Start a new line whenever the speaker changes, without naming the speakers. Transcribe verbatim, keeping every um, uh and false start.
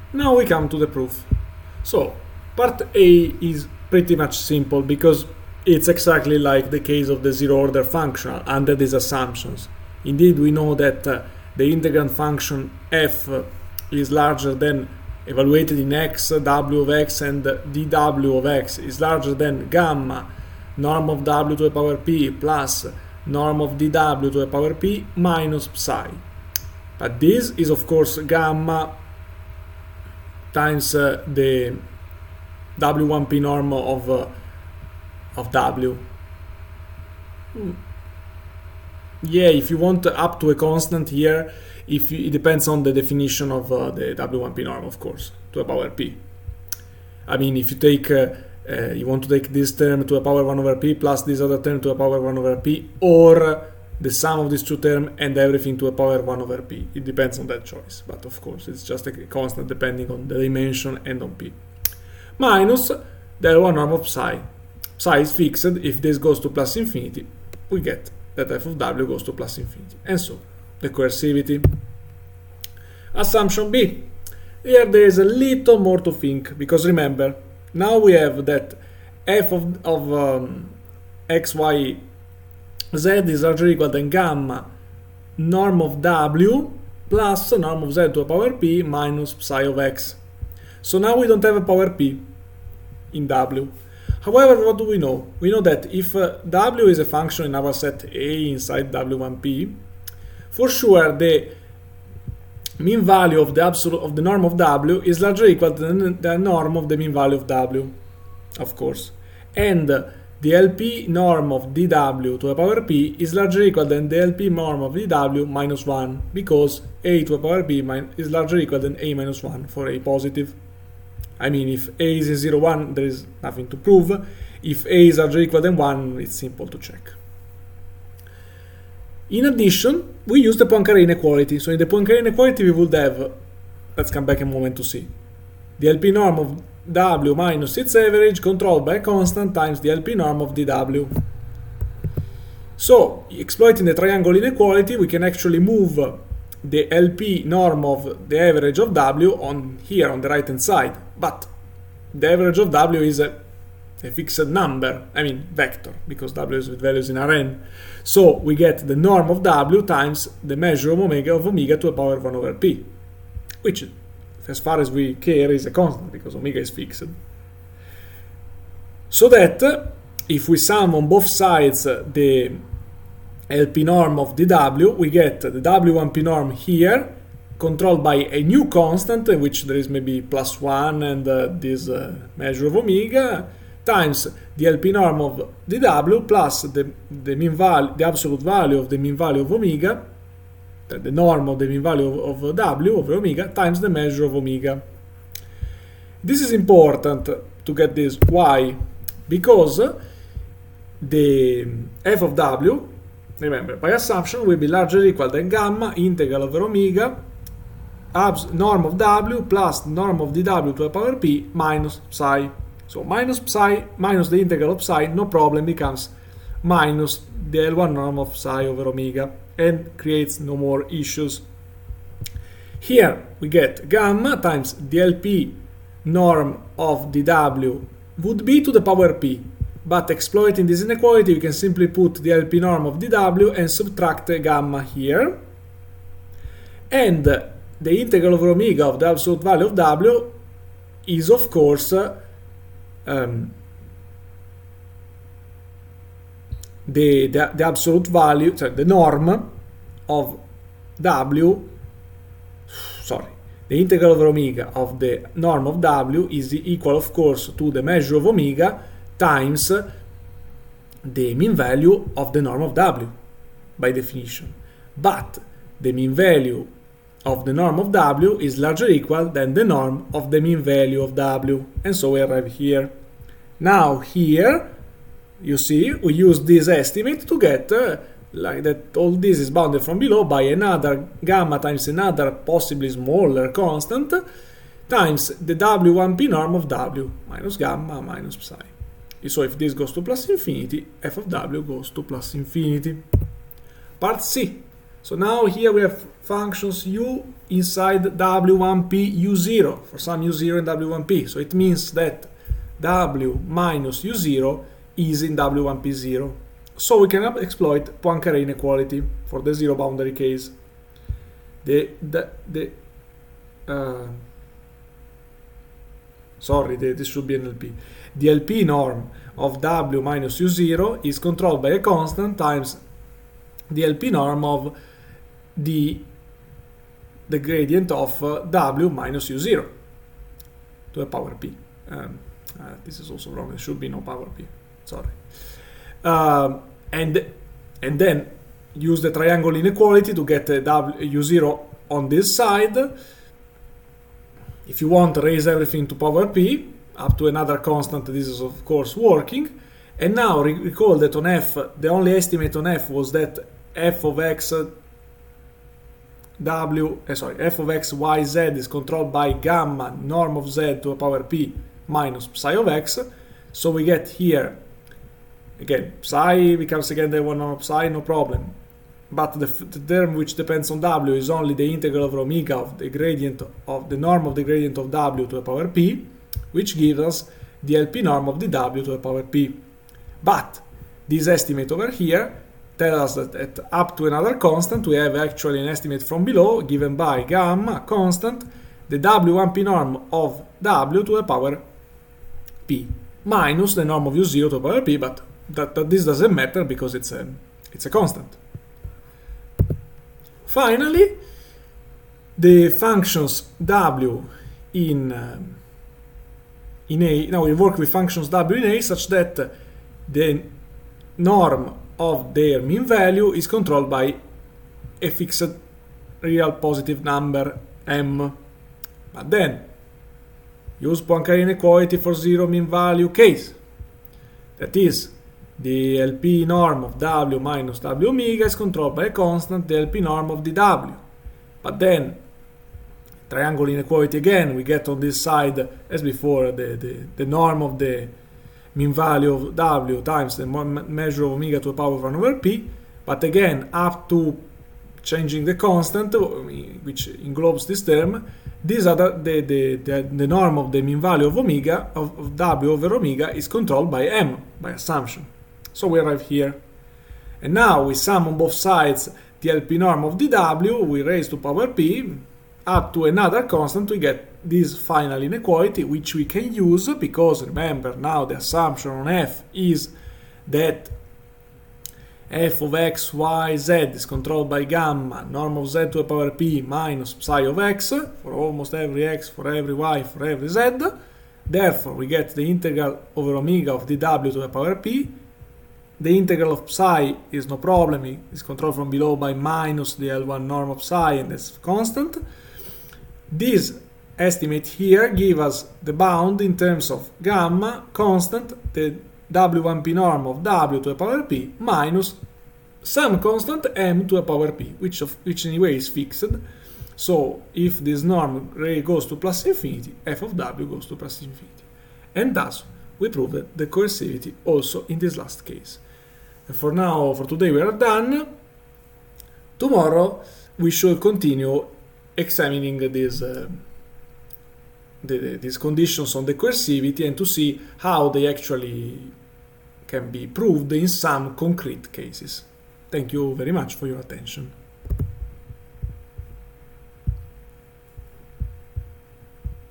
Now we come to the proof. So, part A is pretty much simple because it's exactly like the case of the zero-order functional under these assumptions. Indeed, we know that uh, the integrand function f is larger than, evaluated in x, w of x, and dw of x is larger than gamma norm of w to the power p plus norm of dw to the power p minus psi. But this is of course gamma times uh, the w one p norm of uh, of w. Hmm. Yeah, if you want up to a constant here, if you, it depends on the definition of uh, the w one p norm, of course, to the power p. I mean, if you take uh, uh, you want to take this term to the power one over p plus this other term to the power one over p, or the sum of these two terms and everything to the power one over p. It depends on that choice, but of course it's just a constant depending on the dimension and on p. Minus the L one norm of psi. Psi is fixed. If this goes to plus infinity, we get that f of w goes to plus infinity. And so, the coercivity. Assumption B. Here there is a little more to think, because remember, now we have that f of, of um, x, y, z is larger or equal than gamma norm of w plus norm of z to the power p minus psi of x. So now we don't have a power p in w. However, what do we know? We know that if uh, w is a function in our set A inside w one p, for sure the mean value of the absolute of the norm of w is larger or equal to the norm of the mean value of w, of course. And uh, the L P norm of dw to the power p is larger or equal than the L P norm of dw minus one, because a to the power p is larger or equal than a minus one for a positive. I mean, if a is zero, one, there is nothing to prove. If a is larger or equal than one, it's simple to check. In addition, we use the Poincare inequality. So in the Poincare inequality, we would have, let's come back a moment to see, the L P norm of w minus its average controlled by a constant times the L P norm of dw. So, exploiting the triangle inequality, we can actually move the L P norm of the average of w on here on the right hand side, but the average of w is a, a fixed number, I mean vector, because w is with values in Rn. So we get the norm of w times the measure of omega of omega to the power one over p, which as far as we care is a constant because omega is fixed. So that if we sum on both sides the L P norm of dw, we get the w one p norm here, controlled by a new constant, in which there is maybe plus one and uh, this uh, measure of omega, times the L P norm of dw plus the, the mean value, the absolute value of the mean value of omega, the, the norm of the mean value of, of w over omega, times the measure of omega. This is important to get this. Why? Because the f of w, remember, by assumption, will be larger or equal than gamma integral over omega abs norm of w plus norm of dw to the power p minus psi. So minus psi minus the integral of psi, no problem, becomes minus the L one norm of psi over omega and creates no more issues. Here we get gamma times the L P norm of dw would be to the power p. But exploiting this inequality, we can simply put the L P norm of dw and subtract gamma here. And the integral over omega of the absolute value of w is, of course, um, the, the, the absolute value, sorry, the norm of w, sorry, the integral over omega of the norm of w is equal, of course, to the measure of omega times the mean value of the norm of w, by definition. But the mean value of the norm of w is larger or equal than the norm of the mean value of w, and so we arrive here. Now here, you see, we use this estimate to get uh, like that all this is bounded from below by another gamma times another possibly smaller constant times the w one p norm of w minus gamma minus psi. So if this goes to plus infinity, f of w goes to plus infinity. Part C. So now here we have functions u inside W one P U zero, for some U zero in W one P. So it means that W minus U zero is in W one P zero. So we can exploit Poincare inequality for the zero boundary case. The, the, the uh, sorry, the, this should be an L P. The L P norm of W minus U zero is controlled by a constant times the L P norm of the, the gradient of uh, W minus U zero to a power P. Um, uh, this is also wrong, there should be no power P, sorry. Um, and, and then use the triangle inequality to get a W, U zero on this side. If you want, raise everything to power P, up to another constant, this is of course working. And now re recall that on F, the only estimate on F was that f of x w, uh, sorry, f of x, y, z is controlled by gamma norm of z to a power P minus psi of x. So we get here, again, psi becomes again the one norm of psi, no problem. But the, the term which depends on w is only the integral over omega of the gradient of the norm of the gradient of w to a power P, which gives us the L P norm of the w to a power P. But this estimate over here tells us that at up to another constant we have actually an estimate from below given by gamma constant, the W one P norm of w to a power P minus the norm of U zero to a power P, but that, that this doesn't matter because it's a, it's a constant. Finally, the functions w in uh, in A, now we work with functions w in A such that the norm of their mean value is controlled by a fixed real positive number m. But then use Poincare inequality for zero mean value case. That is, the L P norm of w minus w omega is controlled by a constant, the L P norm of the w. But then, triangle inequality again, we get on this side, as before, the, the, the norm of the mean value of w times the measure of omega to the power of one over p. But again, up to changing the constant, which englobes this term, these are the, the, the, the, the norm of the mean value of omega, of, of w over omega, is controlled by m, by assumption. So we arrive here. And now we sum on both sides the L P norm of the w, we raise to power p, up to another constant, we get this final inequality, which we can use because, remember, now the assumption on f is that f of x, y, z is controlled by gamma, norm of z to a power p minus psi of x, for almost every x, for every y, for every z. Therefore, we get the integral over omega of dw to a power p. The integral of psi is no problem, it is controlled from below by minus the L one norm of psi, and that's constant. This estimate here gives us the bound in terms of gamma constant, the W one P norm of w to a power p minus some constant m to a power p, which of which anyway is fixed. So if this norm goes to plus infinity, f of w goes to plus infinity. And thus we proved the coercivity also in this last case. And for now, for today we are done. Tomorrow we should continue examining these uh, the, the, these conditions on the coercivity and to see how they actually can be proved in some concrete cases. Thank you very much for your attention.